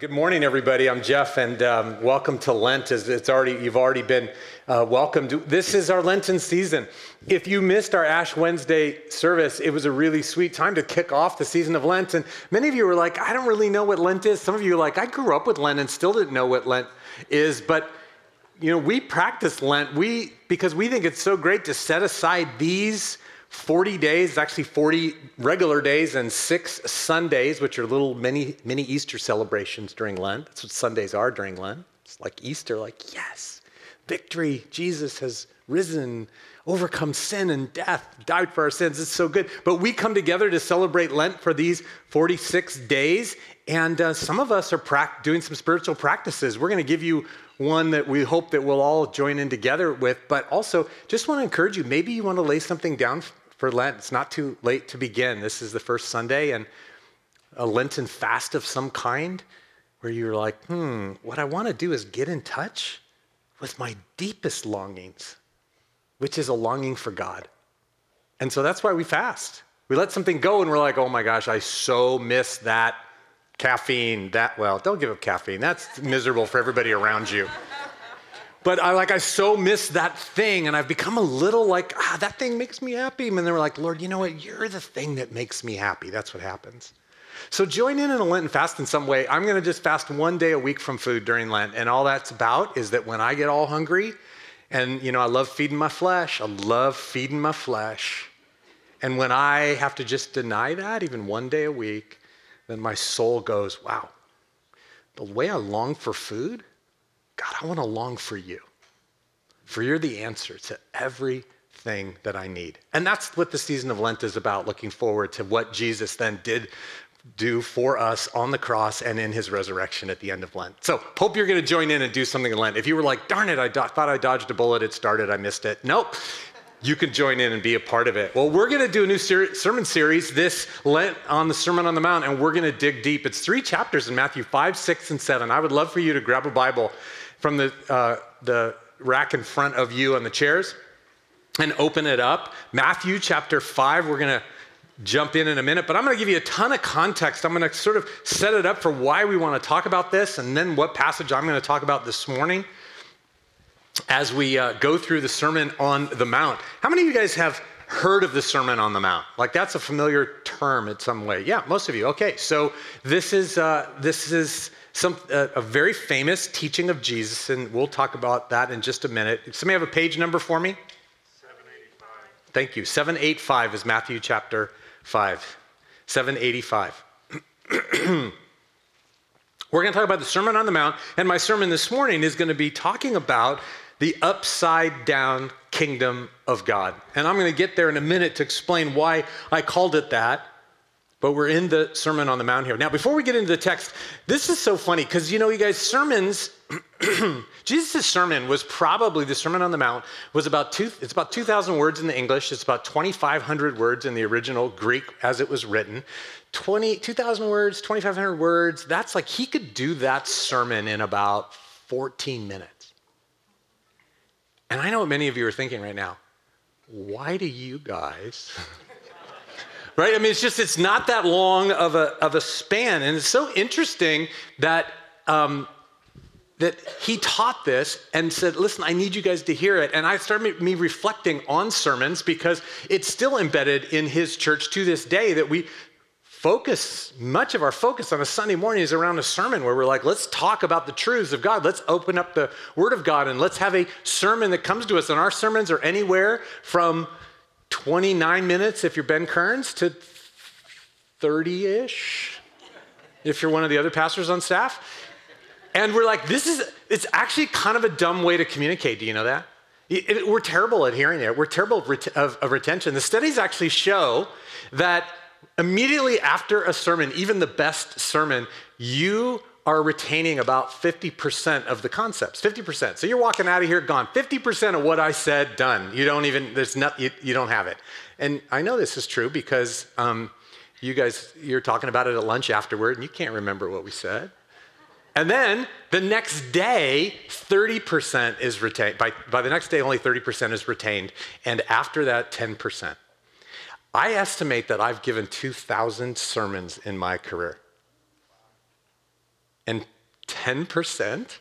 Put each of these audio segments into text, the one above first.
Good morning, everybody. I'm Jeff, and welcome to Lent. You've already been welcomed. This is our Lenten season. If you missed our Ash Wednesday service, it was a really sweet time to kick off the season of Lent. And many of you were like, I don't really know what Lent is. Some of you are like, I grew up with Lent and still didn't know what Lent is. But we practice Lent because we think it's so great to set aside these 40 days, actually 40 regular days and 6 Sundays, which are little mini Easter celebrations during Lent. That's what Sundays are during Lent. It's like Easter, like, yes, victory. Jesus has risen, overcome sin and death, died for our sins. It's so good. But we come together to celebrate Lent for these 46 days. And some of us are doing some spiritual practices. We're going to give you one that we hope that we'll all join in together with. But also, just want to encourage you, maybe you want to lay something down for Lent. It's not too late to begin. This is the first Sunday, and a Lenten fast of some kind where you're like, what I want to do is get in touch with my deepest longings, which is a longing for God. And so that's why we fast. We let something go and we're like, oh my gosh, I so miss that caffeine. Don't give up caffeine. That's miserable for everybody around you. But I so miss that thing, and I've become a little like, that thing makes me happy. And then we're like, Lord, you know what? You're the thing that makes me happy. That's what happens. So join in a Lenten fast in some way. I'm going to just fast one day a week from food during Lent. And all that's about is that when I get all hungry, and I love feeding my flesh. And when I have to just deny that, even one day a week, then my soul goes, wow, the way I long for food, God, I want to long for you. For you're the answer to everything that I need. And that's what the season of Lent is about, looking forward to what Jesus then did do for us on the cross and in his resurrection at the end of Lent. So hope you're going to join in and do something in Lent. If you were like, darn it, I thought I dodged a bullet, it started, I missed it. Nope. You can join in and be a part of it. Well, we're going to do a new sermon series this Lent on the Sermon on the Mount, and we're going to dig deep. It's 3 chapters in Matthew 5, 6, and 7. I would love for you to grab a Bible from the rack in front of you on the chairs and open it up. Matthew chapter 5, we're going to jump in a minute, but I'm going to give you a ton of context. I'm going to sort of set it up for why we want to talk about this and then what passage I'm going to talk about this morning as we go through the Sermon on the Mount. How many of you guys have heard of the Sermon on the Mount? Like, that's a familiar term in some way. Yeah, most of you. Okay, so this is a very famous teaching of Jesus, and we'll talk about that in just a minute. Somebody have a page number for me? 785. Thank you. 785 is Matthew chapter 5. 785. We're going to talk about the Sermon on the Mount, and my sermon this morning is going to be talking about the upside down kingdom of God. And I'm going to get there in a minute to explain why I called it that. But we're in the Sermon on the Mount here. Now, before we get into the text, this is so funny because, you guys, sermons, Jesus' sermon was probably, the Sermon on the Mount was it's about 2,000 words in the English. It's about 2,500 words in the original Greek as it was written. 2,000 words, 2,500 words. That's like, he could do that sermon in about 14 minutes. And I know what many of you are thinking right now. Why do you guys... Right? I mean, it's not that long of a span. And it's so interesting that that he taught this and said, listen, I need you guys to hear it. And I started me reflecting on sermons because it's still embedded in his church to this day that we much of our focus on a Sunday morning is around a sermon where we're like, let's talk about the truths of God. Let's open up the Word of God and let's have a sermon that comes to us. And our sermons are anywhere from 29 minutes if you're Ben Kearns to 30-ish if you're one of the other pastors on staff. And we're like, it's actually kind of a dumb way to communicate. Do you know that? We're terrible at hearing it. We're terrible of retention. The studies actually show that immediately after a sermon, even the best sermon, you are retaining about 50% of the concepts, 50%. So you're walking out of here gone. 50% of what I said, done. You don't have it. And I know this is true because you guys, you're talking about it at lunch afterward and you can't remember what we said. And then the next day, 30% is retained. By the next day, only 30% is retained. And after that, 10%. I estimate that I've given 2,000 sermons in my career. And 10%?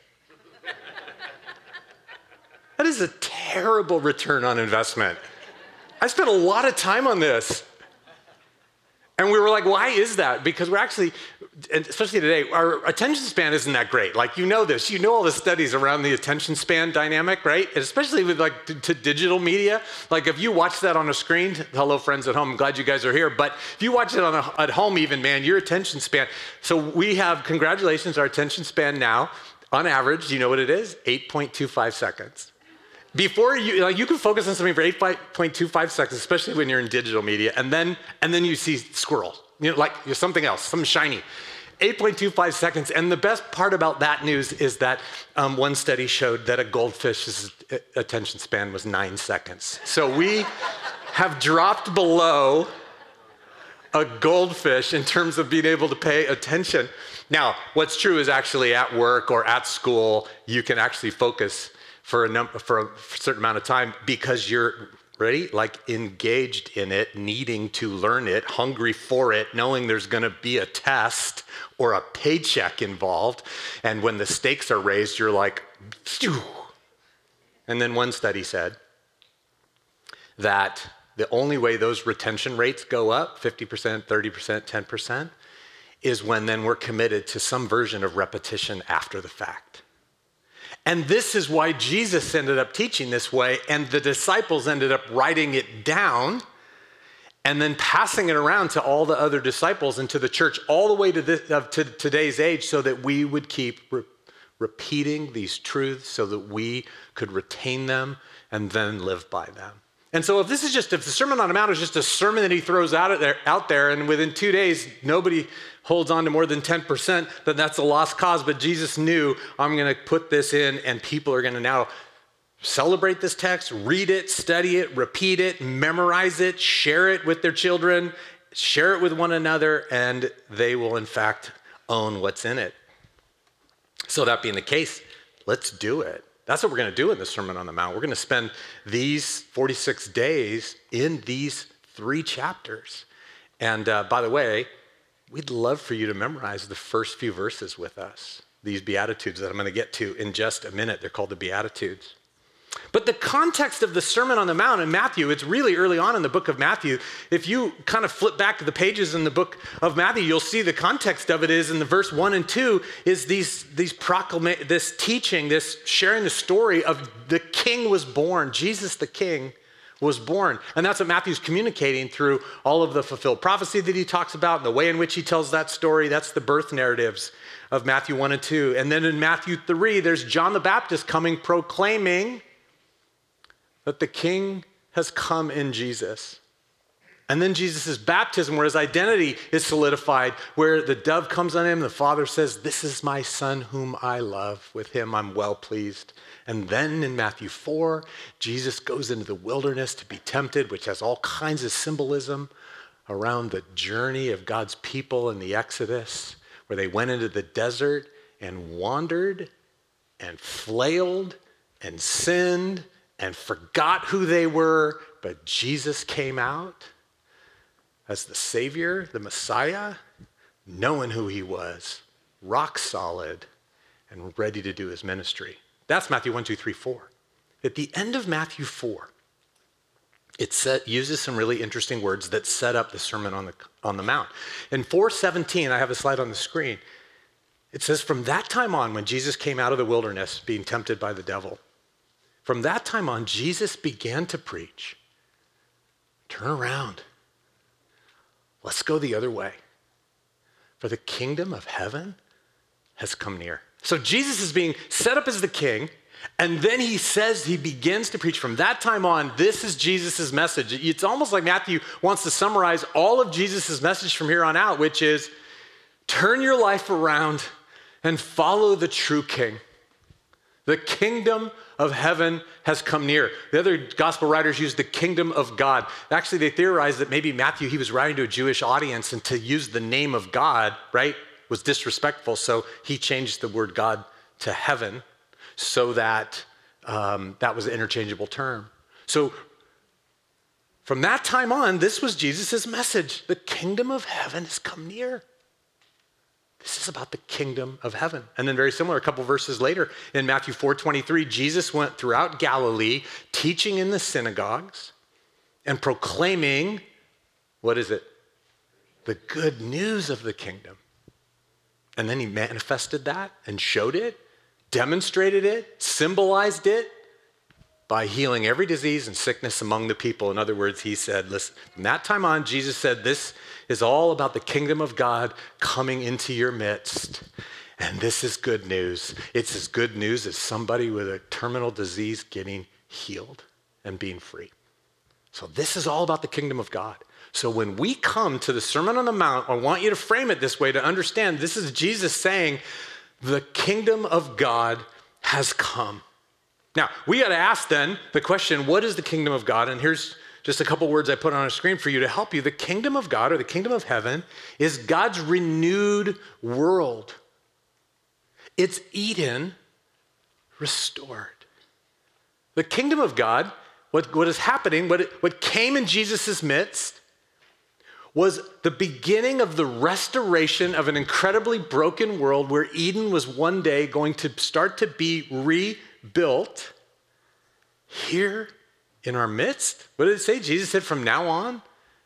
That is a terrible return on investment. I spent a lot of time on this. And we were like, why is that? Because we're actually, and especially today, our attention span isn't that great. Like, you know this. You know all the studies around the attention span dynamic, right? And especially with like to digital media. Like if you watch that on a screen, hello friends at home, I'm glad you guys are here. But if you watch it at home even, man, your attention span. So we have, congratulations, our attention span now, on average, do you know what it is? 8.25 seconds. Before you can focus on something for 8.25 seconds, especially when you're in digital media, and then you see squirrel, something else, something shiny. 8.25 seconds, and the best part about that news is that one study showed that a goldfish's attention span was 9 seconds. So we have dropped below a goldfish in terms of being able to pay attention. Now, what's true is actually at work or at school, you can actually focus for a certain amount of time because you're engaged in it, needing to learn it, hungry for it, knowing there's going to be a test or a paycheck involved. And when the stakes are raised, you're like, phew. And then one study said that the only way those retention rates go up, 50%, 30%, 10%, is when then we're committed to some version of repetition after the fact. And this is why Jesus ended up teaching this way, and the disciples ended up writing it down and then passing it around to all the other disciples and to the church all the way to today's age so that we would keep repeating these truths so that we could retain them and then live by them. And so if the Sermon on the Mount is just a sermon that he throws out there, and within 2 days, nobody holds on to more than 10%, then that's a lost cause. But Jesus knew, I'm going to put this in, and people are going to now celebrate this text, read it, study it, repeat it, memorize it, share it with their children, share it with one another, and they will, in fact, own what's in it. So that being the case, let's do it. That's what we're going to do in the Sermon on the Mount. We're going to spend these 46 days in these 3 chapters. And by the way, we'd love for you to memorize the first few verses with us, these Beatitudes that I'm going to get to in just a minute. They're called the Beatitudes. But the context of the Sermon on the Mount in Matthew, it's really early on in the book of Matthew. If you kind of flip back to the pages in the book of Matthew, you'll see the context of it is in the verse 1 and 2 is this teaching, this sharing the story of the King was born. Jesus the King was born. And that's what Matthew's communicating through all of the fulfilled prophecy that he talks about and the way in which he tells that story. That's the birth narratives of Matthew 1 and 2. And then in Matthew 3, there's John the Baptist coming proclaiming that the King has come in Jesus. And then Jesus' baptism, where his identity is solidified, where the dove comes on him, the Father says, "This is my Son whom I love. With him I'm well pleased." And then in Matthew 4, Jesus goes into the wilderness to be tempted, which has all kinds of symbolism around the journey of God's people in the Exodus, where they went into the desert and wandered and flailed and sinned and forgot who they were, but Jesus came out as the Savior, the Messiah, knowing who he was, rock solid, and ready to do his ministry. That's Matthew 1, 2, 3, 4. At the end of Matthew 4, it uses some really interesting words that set up the Sermon on the Mount. In 4:17, I have a slide on the screen. It says, from that time on, when Jesus came out of the wilderness being tempted by the devil, from that time on, Jesus began to preach, turn around. Let's go the other way. For the kingdom of heaven has come near. So Jesus is being set up as the king, and then he begins to preach. From that time on, this is Jesus' message. It's almost like Matthew wants to summarize all of Jesus' message from here on out, which is turn your life around and follow the true king. The kingdom of heaven has come near. The other gospel writers use the kingdom of God. Actually, they theorized that maybe Matthew, he was writing to a Jewish audience, and to use the name of God, right, was disrespectful. So he changed the word God to heaven so that that was an interchangeable term. So from that time on, this was Jesus' message. The kingdom of heaven has come near. This is about the kingdom of heaven. And then very similar, a couple verses later in Matthew 4:23, Jesus went throughout Galilee, teaching in the synagogues and proclaiming, what is it? The good news of the kingdom. And then he manifested that and showed it, demonstrated it, symbolized it by healing every disease and sickness among the people. In other words, he said, listen, from that time on, Jesus said, this is all about the kingdom of God coming into your midst. And this is good news. It's as good news as somebody with a terminal disease getting healed and being free. So this is all about the kingdom of God. So when we come to the Sermon on the Mount, I want you to frame it this way to understand this is Jesus saying, the kingdom of God has come. Now, we got to ask then the question, what is the kingdom of God? And here's just a couple words I put on a screen for you to help you. The kingdom of God, or the kingdom of heaven, is God's renewed world. It's Eden restored. The kingdom of God, what is happening, what came in Jesus' midst, was the beginning of the restoration of an incredibly broken world where Eden was one day going to start to be rebuilt here in our midst. What did it say? Jesus said from now on,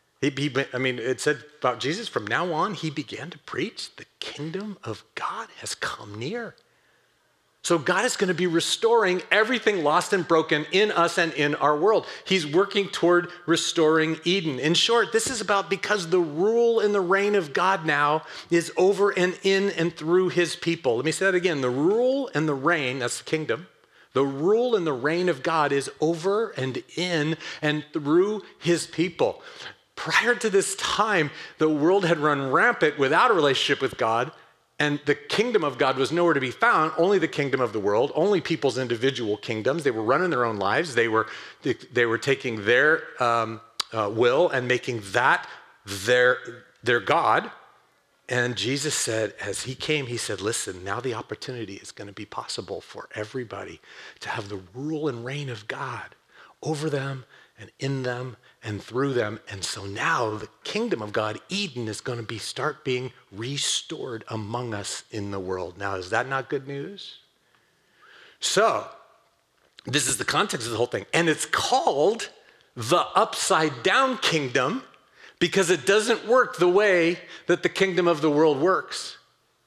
it said about Jesus, from now on, he began to preach, the kingdom of God has come near. So God is going to be restoring everything lost and broken in us and in our world. He's working toward restoring Eden. In short, this is about because the rule and the reign of God now is over and in and through his people. Let me say that again. The rule and the reign, that's the kingdom. The rule and the reign of God is over and in and through his people. Prior to this time, the world had run rampant without a relationship with God. And the kingdom of God was nowhere to be found, only the kingdom of the world, only people's individual kingdoms. They were running their own lives. They were taking their will and making that their God. And Jesus said, as he came, he said, listen, now the opportunity is going to be possible for everybody to have the rule and reign of God over them and in them and through them. And so now the kingdom of God, Eden, is going to start being restored among us in the world. Now, is that not good news? So, this is the context of the whole thing. And it's called the upside down kingdom because it doesn't work the way that the kingdom of the world works.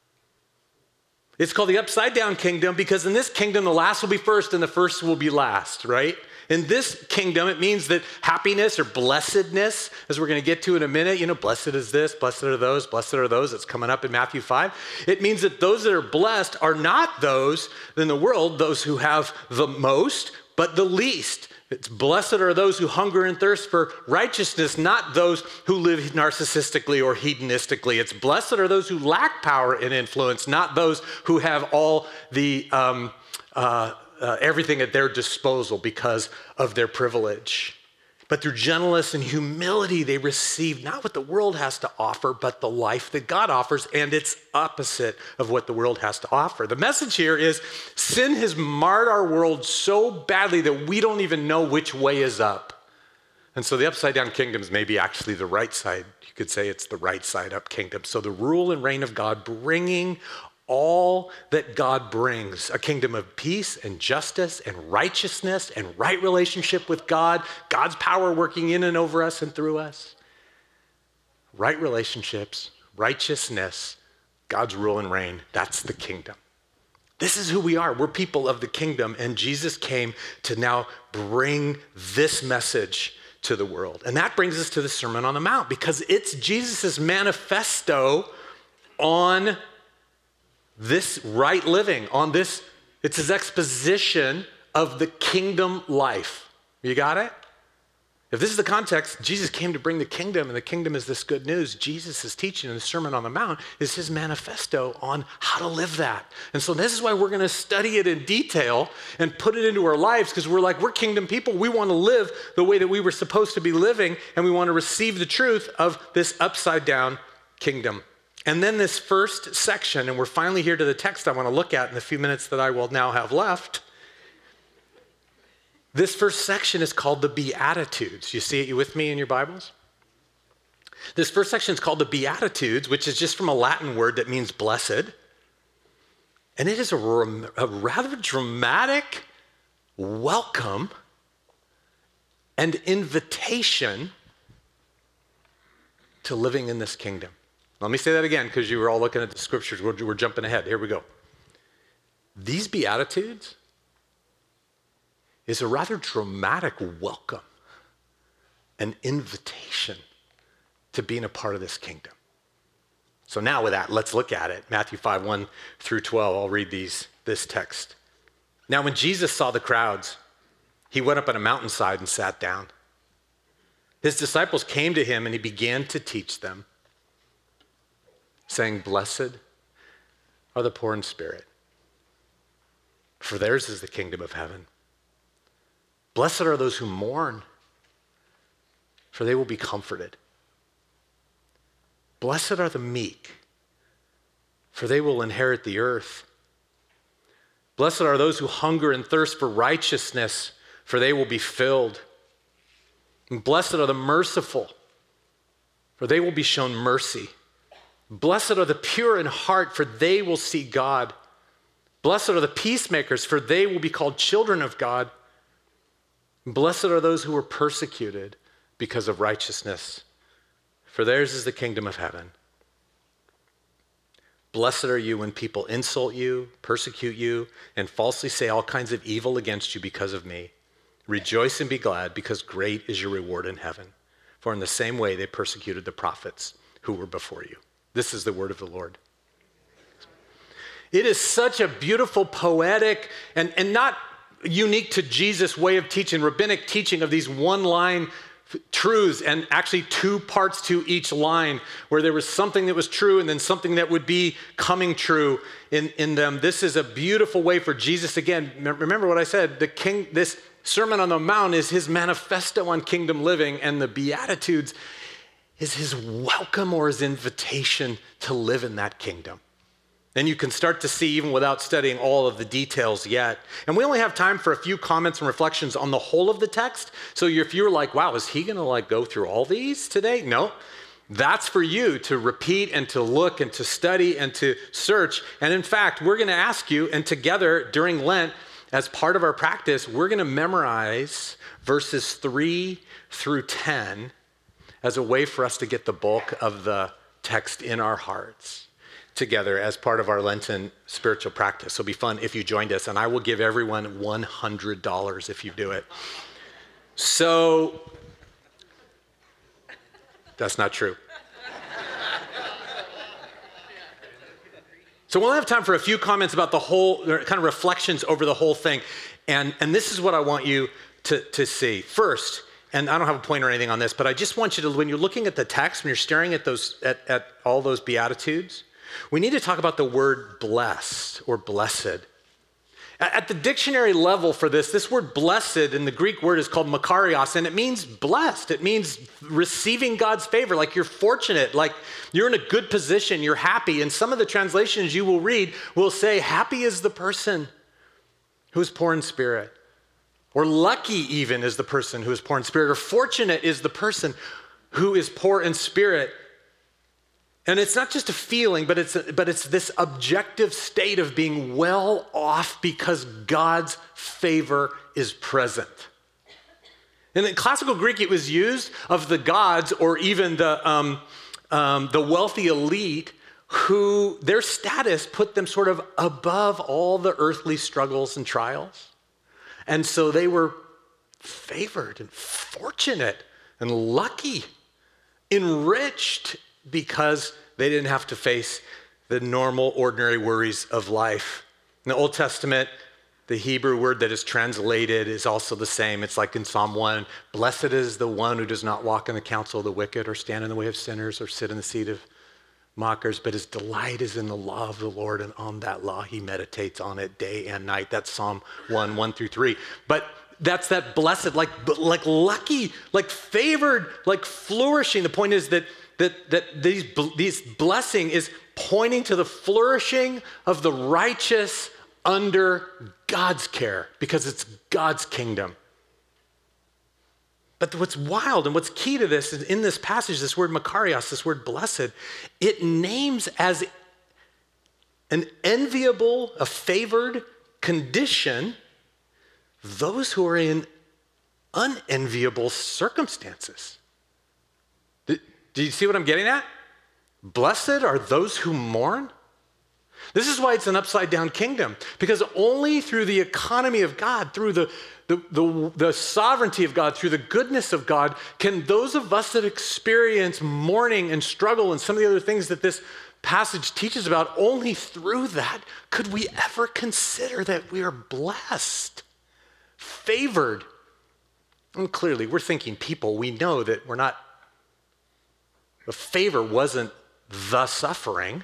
It's called the upside down kingdom because in this kingdom, the last will be first and the first will be last, right? In this kingdom, it means that happiness or blessedness, as we're going to get to in a minute, blessed is this, blessed are those, it's coming up in Matthew 5. It means that those that are blessed are not those in the world, those who have the most, but the least. It's blessed are those who hunger and thirst for righteousness, not those who live narcissistically or hedonistically. It's blessed are those who lack power and influence, not those who have all the everything at their disposal because of their privilege. But through gentleness and humility, they receive not what the world has to offer, but the life that God offers, and it's opposite of what the world has to offer. The message here is sin has marred our world so badly that we don't even know which way is up. And so the upside down kingdom is maybe actually the right side. You could say it's the right side up kingdom. So the rule and reign of God bringing all that God brings, a kingdom of peace and justice and righteousness and right relationship with God, God's power working in and over us and through us. Right relationships, righteousness, God's rule and reign, that's the kingdom. This is who we are. We're people of the kingdom, and Jesus came to now bring this message to the world. And that brings us to the Sermon on the Mount because it's Jesus's manifesto on this right living, on this, it's his exposition of the kingdom life. You got it? If this is the context, Jesus came to bring the kingdom, and the kingdom is this good news. Jesus' teaching in the Sermon on the Mount is his manifesto on how to live that. And so this is why we're going to study it in detail and put it into our lives because we're kingdom people. We want to live the way that we were supposed to be living, and we want to receive the truth of this upside down kingdom. And then this first section, and we're finally here to the text I want to look at in the few minutes that I will now have left. This first section is called the Beatitudes. You see it with me in your Bibles? This first section is called the Beatitudes, which is just from a Latin word that means blessed. And it is a rather dramatic welcome and invitation to living in this kingdom. Let me say that again, because you were all looking at the scriptures. We're jumping ahead. Here we go. These Beatitudes is a rather dramatic welcome, an invitation to being a part of this kingdom. So now with that, let's look at it. Matthew 5, 1 through 12. I'll read this text. Now when Jesus saw the crowds, he went up on a mountainside and sat down. His disciples came to him and he began to teach them, saying, "Blessed are the poor in spirit, for theirs is the kingdom of heaven. Blessed are those who mourn, for they will be comforted. Blessed are the meek, for they will inherit the earth. Blessed are those who hunger and thirst for righteousness, for they will be filled. And blessed are the merciful, for they will be shown mercy. Blessed are the pure in heart, for they will see God. Blessed are the peacemakers, for they will be called children of God. Blessed are those who are persecuted because of righteousness, for theirs is the kingdom of heaven. Blessed are you when people insult you, persecute you, and falsely say all kinds of evil against you because of me. Rejoice and be glad, because great is your reward in heaven. For in the same way they persecuted the prophets who were before you." This is the word of the Lord. It is such a beautiful, poetic, and not unique to Jesus' way of teaching, rabbinic teaching of these one-line truths, and actually two parts to each line, where there was something that was true and then something that would be coming true in them. This is a beautiful way for Jesus. Again, remember what I said, this Sermon on the Mount is his manifesto on kingdom living, and the Beatitudes is his welcome or his invitation to live in that kingdom. And you can start to see, even without studying all of the details yet. And we only have time for a few comments and reflections on the whole of the text. So if you're like, wow, is he gonna go through all these today? No, that's for you to repeat and to look and to study and to search. And in fact, we're gonna ask you, and together during Lent, as part of our practice, we're gonna memorize verses 3 through 10 as a way for us to get the bulk of the text in our hearts together as part of our Lenten spiritual practice. So it'll be fun if you joined us, and I will give everyone $100 if you do it. So, that's not true. So we'll have time for a few comments about the whole, kind of reflections over the whole thing. And this is what I want you to see. First, and I don't have a point or anything on this, but I just want you to, when you're looking at the text, when you're staring at at all those Beatitudes, we need to talk about the word blessed or blessed. At the dictionary level for this word blessed in the Greek word is called makarios, and it means blessed. It means receiving God's favor, like you're fortunate, like you're in a good position, you're happy. And some of the translations you will read will say, happy is the person who is poor in spirit. Or lucky even is the person who is poor in spirit. Or fortunate is the person who is poor in spirit. And it's not just a feeling, but it's this objective state of being well off because God's favor is present. And in classical Greek, it was used of the gods or even the wealthy elite who their status put them sort of above all the earthly struggles and trials. And so they were favored and fortunate and lucky, enriched, because they didn't have to face the normal, ordinary worries of life. In the Old Testament, the Hebrew word that is translated is also the same. It's like in Psalm 1, blessed is the one who does not walk in the counsel of the wicked or stand in the way of sinners or sit in the seat of mockers, but his delight is in the law of the Lord, and on that law he meditates on it day and night. That's Psalm 1, 1 through 3. But that's that blessed, like lucky, like favored, like flourishing. The point is that these blessing is pointing to the flourishing of the righteous under God's care, because it's God's kingdom. But what's wild and what's key to this is in this passage, this word makarios, this word blessed, it names as an enviable, a favored condition those who are in unenviable circumstances. Do you see what I'm getting at? Blessed are those who mourn. This is why it's an upside down kingdom, because only through the economy of God, through the sovereignty of God, through the goodness of God, can those of us that experience mourning and struggle and some of the other things that this passage teaches about, only through that could we ever consider that we are blessed, favored. And clearly, we're thinking people, we know that we're not, the favor wasn't the suffering,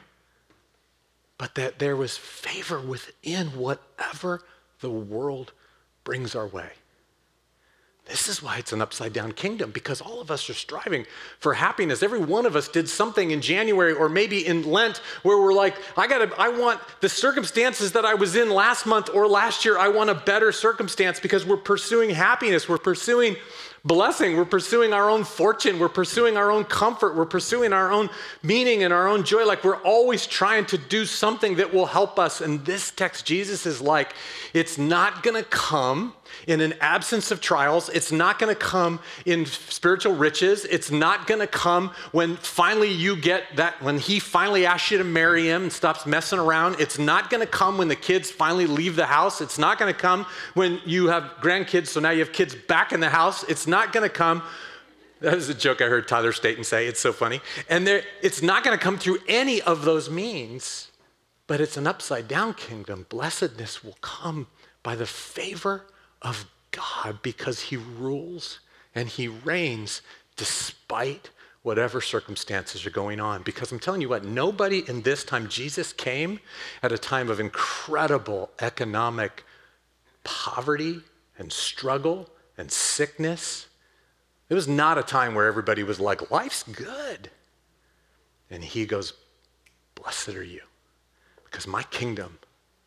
but that there was favor within whatever the world brings our way. This is why it's an upside down kingdom, because all of us are striving for happiness. Every one of us did something in January or maybe in Lent where we're like, I want the circumstances that I was in last month or last year, I want a better circumstance, because we're pursuing happiness, we're pursuing blessing, we're pursuing our own fortune, we're pursuing our own comfort, we're pursuing our own meaning and our own joy. Like, we're always trying to do something that will help us. And this text, Jesus is like, it's not gonna come in an absence of trials. It's not gonna come in spiritual riches. It's not gonna come when finally you get that, when he finally asks you to marry him and stops messing around. It's not gonna come when the kids finally leave the house. It's not gonna come when you have grandkids, so now you have kids back in the house. It's not gonna come, that is a joke I heard Tyler Staton say, it's so funny. And it's not gonna come through any of those means, but it's an upside down kingdom. Blessedness will come by the favor of God, because he rules and he reigns despite whatever circumstances are going on. Because I'm telling you what, nobody in this time, Jesus came at a time of incredible economic poverty and struggle and sickness. It was not a time where everybody was like, life's good. And he goes, blessed are you, because my kingdom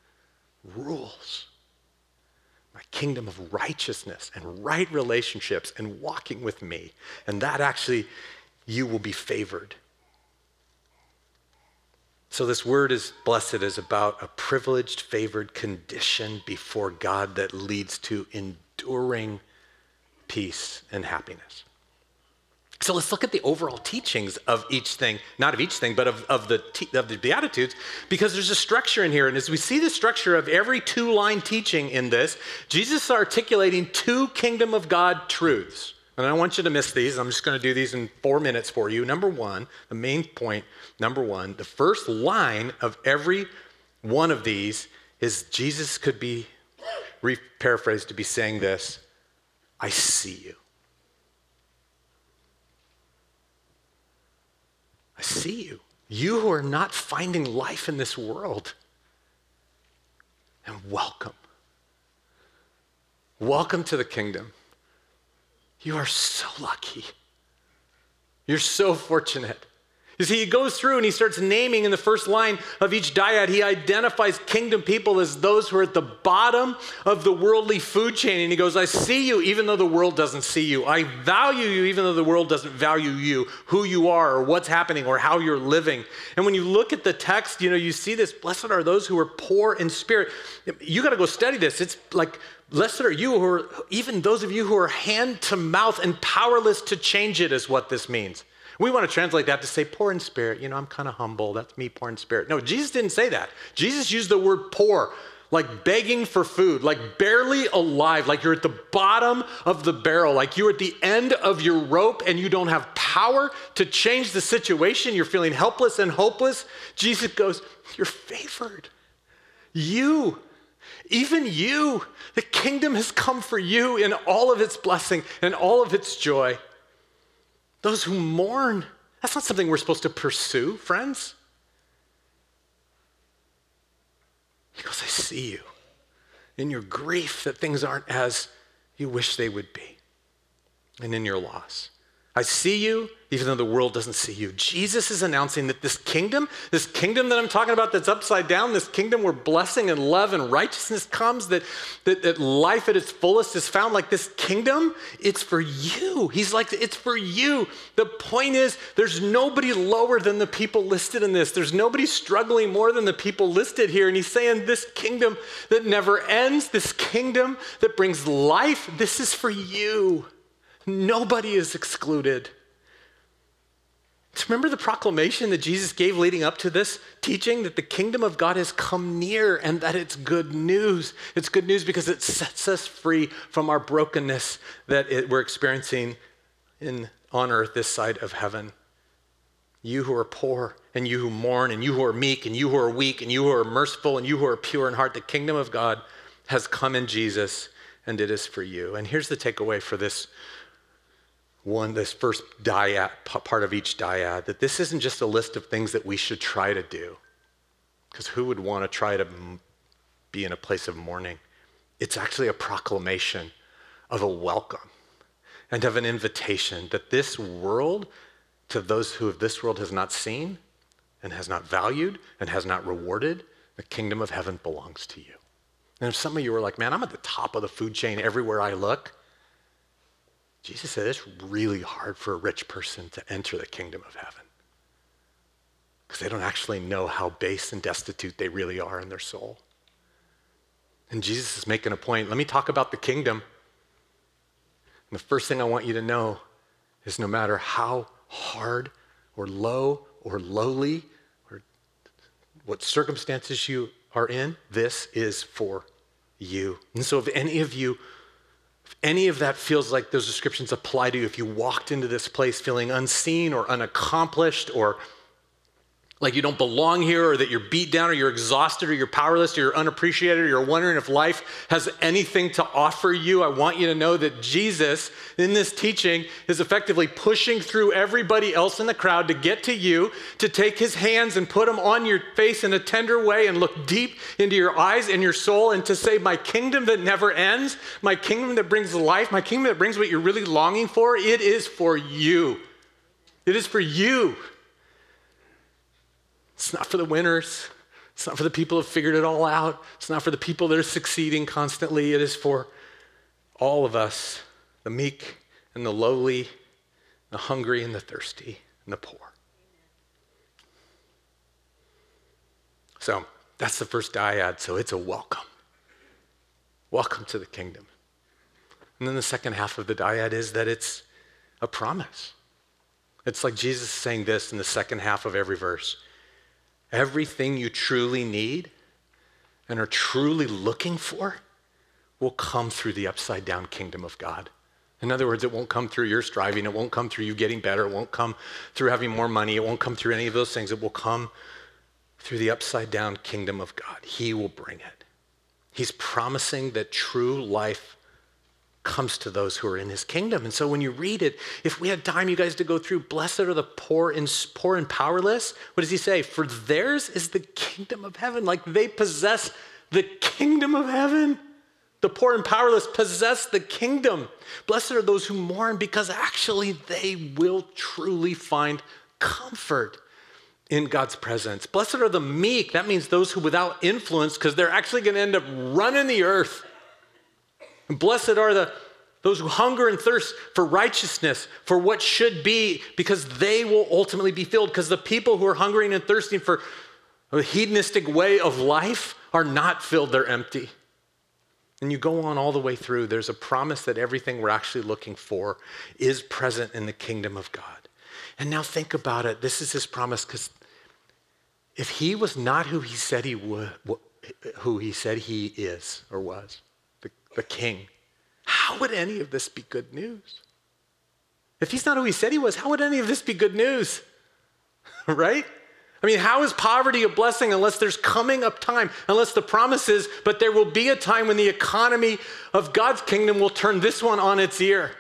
rules. My kingdom of righteousness and right relationships and walking with me. And that actually, you will be favored. So this word is blessed is about a privileged, favored condition before God that leads to enduring peace and happiness. So let's look at the overall teachings of each thing, not of each thing, but of the Beatitudes, because there's a structure in here. And as we see the structure of every two-line teaching in this, Jesus is articulating two kingdom of God truths. And I don't want you to miss these. I'm just going to do these in 4 minutes for you. Number one, the main point, number one, the first line of every one of these is Jesus could be paraphrased to be saying this: I see you. I see you. You who are not finding life in this world. And welcome. Welcome to the kingdom. You are so lucky. You're so fortunate. You see, he goes through and he starts naming in the first line of each dyad, he identifies kingdom people as those who are at the bottom of the worldly food chain. And he goes, I see you even though the world doesn't see you. I value you even though the world doesn't value you, who you are or what's happening or how you're living. And when you look at the text, you see this, blessed are those who are poor in spirit. You got to go study this. It's like, blessed are you who are, even those of you who are hand to mouth and powerless to change it is what this means. We want to translate that to say poor in spirit. I'm kind of humble. That's me, poor in spirit. No, Jesus didn't say that. Jesus used the word poor, like begging for food, like barely alive, like you're at the bottom of the barrel, like you're at the end of your rope and you don't have power to change the situation. You're feeling helpless and hopeless. Jesus goes, you're favored. You, even you, the kingdom has come for you in all of its blessing and all of its joy. Those who mourn, that's not something we're supposed to pursue, friends. He goes, I see you in your grief that things aren't as you wish they would be, and in your loss. I see you, even though the world doesn't see you. Jesus is announcing that this kingdom that I'm talking about that's upside down, this kingdom where blessing and love and righteousness comes, that life at its fullest is found, like this kingdom, it's for you. He's like, it's for you. The point is, there's nobody lower than the people listed in this. There's nobody struggling more than the people listed here. And he's saying this kingdom that never ends, this kingdom that brings life, this is for you. Nobody is excluded. Remember the proclamation that Jesus gave leading up to this teaching, that the kingdom of God has come near and that it's good news. It's good news because it sets us free from our brokenness that we're experiencing on earth this side of heaven. You who are poor and you who mourn and you who are meek and you who are weak and you who are merciful and you who are pure in heart, the kingdom of God has come in Jesus and it is for you. And here's the takeaway for this first dyad, part of each dyad, that this isn't just a list of things that we should try to do, because who would want to try to be in a place of mourning? It's actually a proclamation of a welcome and of an invitation that this world, to those who this world has not seen and has not valued and has not rewarded, the kingdom of heaven belongs to you. And if some of you are like, man, I'm at the top of the food chain everywhere I look, Jesus said it's really hard for a rich person to enter the kingdom of heaven because they don't actually know how base and destitute they really are in their soul. And Jesus is making a point. Let me talk about the kingdom. And the first thing I want you to know is no matter how hard or low or lowly or what circumstances you are in, this is for you. And so if any of that feels like those descriptions apply to you, if you walked into this place feeling unseen or unaccomplished or like you don't belong here or that you're beat down or you're exhausted or you're powerless or you're unappreciated or you're wondering if life has anything to offer you, I want you to know that Jesus in this teaching is effectively pushing through everybody else in the crowd to get to you, to take his hands and put them on your face in a tender way and look deep into your eyes and your soul and to say, my kingdom that never ends, my kingdom that brings life, my kingdom that brings what you're really longing for, it is for you. It is for you. It's not for the winners. It's not for the people who have figured it all out. It's not for the people that are succeeding constantly. It is for all of us, the meek and the lowly, the hungry and the thirsty and the poor. So that's the first dyad. So it's a welcome. Welcome to the kingdom. And then the second half of the dyad is that it's a promise. It's like Jesus saying this in the second half of every verse. Everything you truly need and are truly looking for will come through the upside down kingdom of God. In other words, it won't come through your striving. It won't come through you getting better. It won't come through having more money. It won't come through any of those things. It will come through the upside down kingdom of God. He will bring it. He's promising that true life comes to those who are in his kingdom. And so when you read it, if we had time, you guys, to go through, blessed are the poor and powerless. What does he say? For theirs is the kingdom of heaven. Like they possess the kingdom of heaven. The poor and powerless possess the kingdom. Blessed are those who mourn because actually they will truly find comfort in God's presence. Blessed are the meek. That means those who without influence, because they're actually going to end up running the earth. And blessed are those who hunger and thirst for righteousness, for what should be, because they will ultimately be filled. Because the people who are hungering and thirsting for a hedonistic way of life are not filled, they're empty. And you go on all the way through, there's a promise that everything we're actually looking for is present in the kingdom of God. And now think about it. This is his promise, because if he was not who he said he would, who he said he is or was, the king, how would any of this be good news? If he's not who he said he was, how would any of this be good news? Right? I mean, how is poverty a blessing unless there's coming a time, unless the promise is, but there will be a time when the economy of God's kingdom will turn this one on its ear?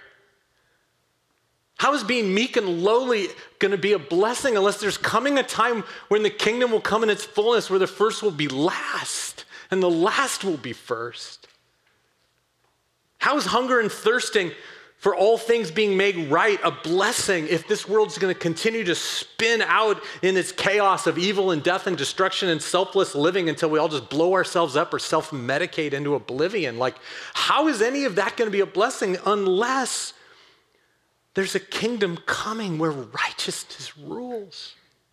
How is being meek and lowly going to be a blessing unless there's coming a time when the kingdom will come in its fullness, where the first will be last and the last will be first? How is hunger and thirsting for all things being made right, a blessing if this world's going to continue to spin out in its chaos of evil and death and destruction and selfless living until we all just blow ourselves up or self-medicate into oblivion. Like, how is any of that going to be a blessing unless there's a kingdom coming where righteousness rules?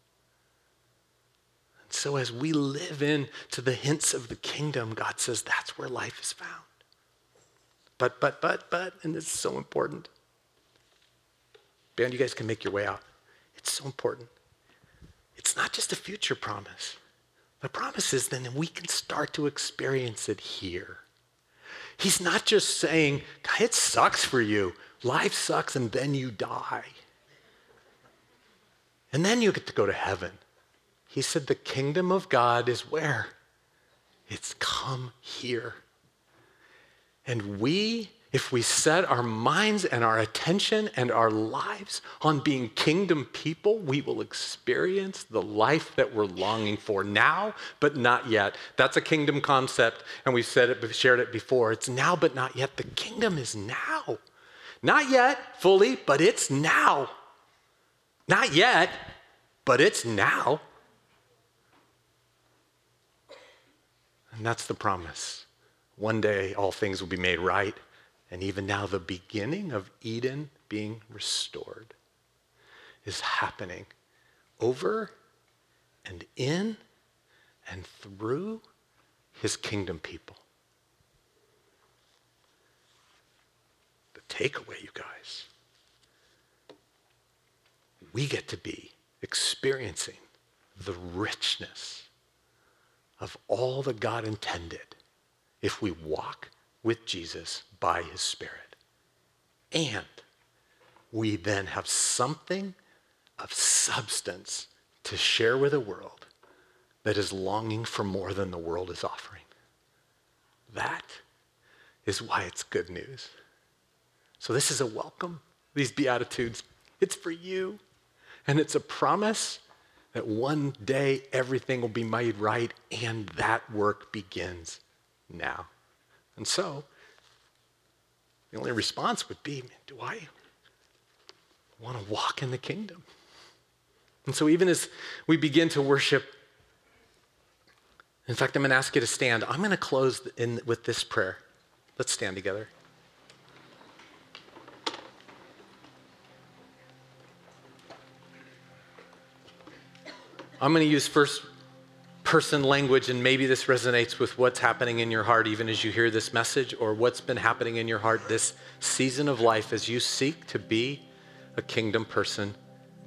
And so as we live into the hints of the kingdom, God says that's where life is found. But, and this is so important. Band, you guys can make your way out. It's so important. It's not just a future promise. The promise is then we can start to experience it here. He's not just saying, God, it sucks for you. Life sucks and then you die. And then you get to go to heaven. He said the kingdom of God is where? It's come here. And if we set our minds and our attention and our lives on being kingdom people, we will experience the life that we're longing for now, but not yet. That's a kingdom concept, and we've shared it before. It's now, but not yet. The kingdom is now. Not yet fully, but it's now. Not yet, but it's now. And that's the promise. One day, all things will be made right, and even now, the beginning of Eden being restored is happening over and in and through his kingdom people. The takeaway, you guys, we get to be experiencing the richness of all that God intended if we walk with Jesus by his Spirit. And we then have something of substance to share with a world that is longing for more than the world is offering. That is why it's good news. So this is a welcome, these Beatitudes. It's for you. And it's a promise that one day everything will be made right, and that work begins now. And so, the only response would be, do I want to walk in the kingdom? And so even as we begin to worship, in fact, I'm going to ask you to stand. I'm going to close with this prayer. Let's stand together. I'm going to use first-person language, and maybe this resonates with what's happening in your heart even as you hear this message, or what's been happening in your heart this season of life as you seek to be a kingdom person.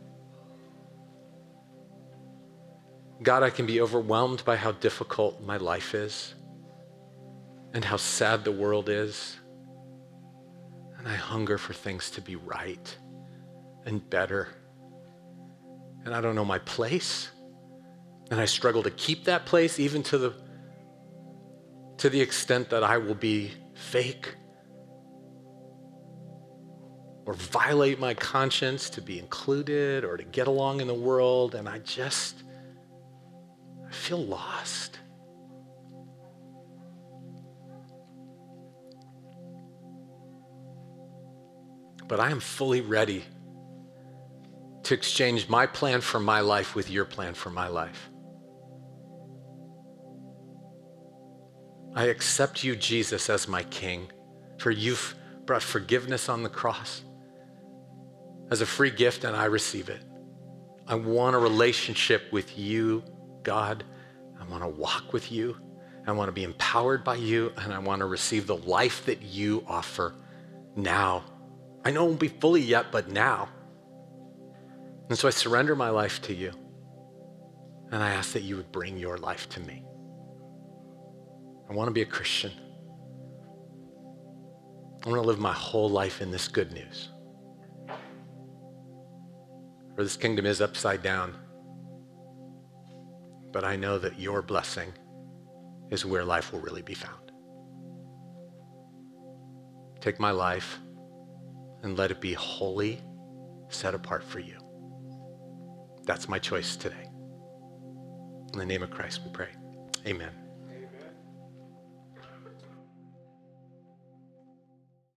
God, I can be overwhelmed by how difficult my life is and how sad the world is. And I hunger for things to be right and better. And I don't know my place. And I struggle to keep that place, even to the extent that I will be fake or violate my conscience to be included or to get along in the world. And I feel lost. But I am fully ready to exchange my plan for my life with your plan for my life. I accept you, Jesus, as my King, for you've brought forgiveness on the cross as a free gift, and I receive it. I want a relationship with you, God. I want to walk with you. I want to be empowered by you, and I want to receive the life that you offer now. I know it won't be fully yet, but now. And so I surrender my life to you, and I ask that you would bring your life to me. I want to be a Christian. I want to live my whole life in this good news. For this kingdom is upside down, but I know that your blessing is where life will really be found. Take my life and let it be wholly set apart for you. That's my choice today. In the name of Christ we pray. Amen.